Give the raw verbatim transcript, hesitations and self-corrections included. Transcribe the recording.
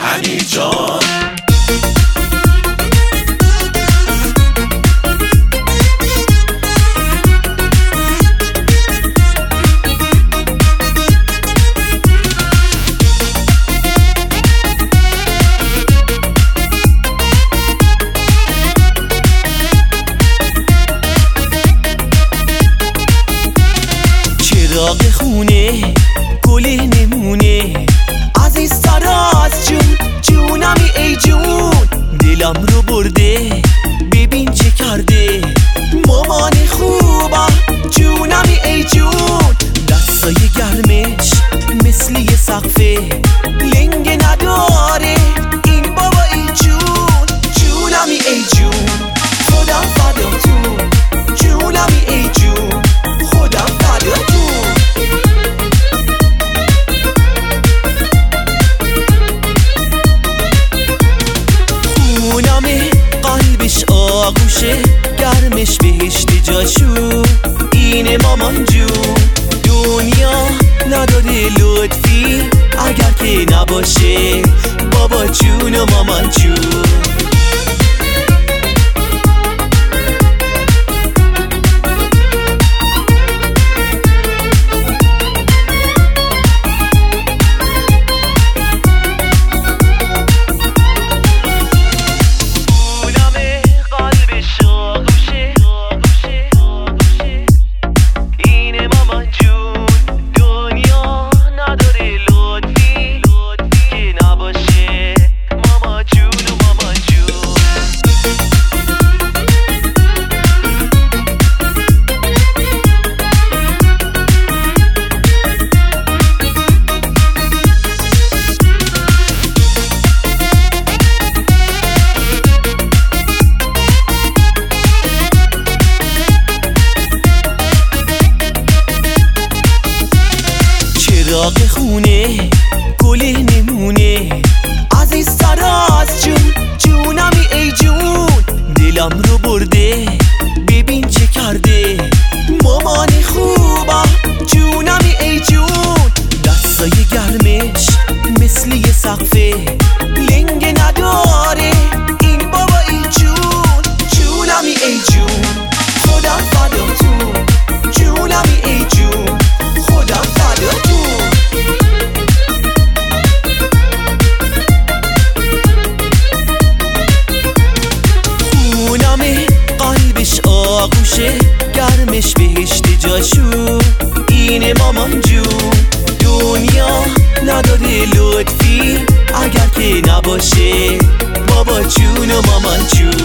امیر جان. چراغ خونه گل نمونه عزیزتر از جون، جونمی ای جون. دلم رو برده ببین چه کرده، مامان خوبم جونمی ای جون. دستای گرمش مثل یه سقفه، لنگ نداره این بابا ای جون. جونمی ای جون خودم فداتون، جونمی ای جون خودم فداتون. خونم قلبش آغوشه، گرمش بهشت جاشو اینه مامان جون. دنیا نداره لطفی اگر که نباشه بابا جون و مامان جون. چراغ خونه گل نمونه عزیزتر از جون، جونمی ای جون. دلم رو برده ببین چه کرده، مامان خوبم جونمی ای جون. دستای گرمش مثل یه سقفه، لنگ نداره این بابا ای جون. جونمی ای جون خودم فداتون، جونمی ای جون خودم فداتون. قلبش آغوشه، گرمش بهشت جاشو اینه مامان جون. دنیا نداره لطفی اگر که نباشه بابا جون و مامان جون.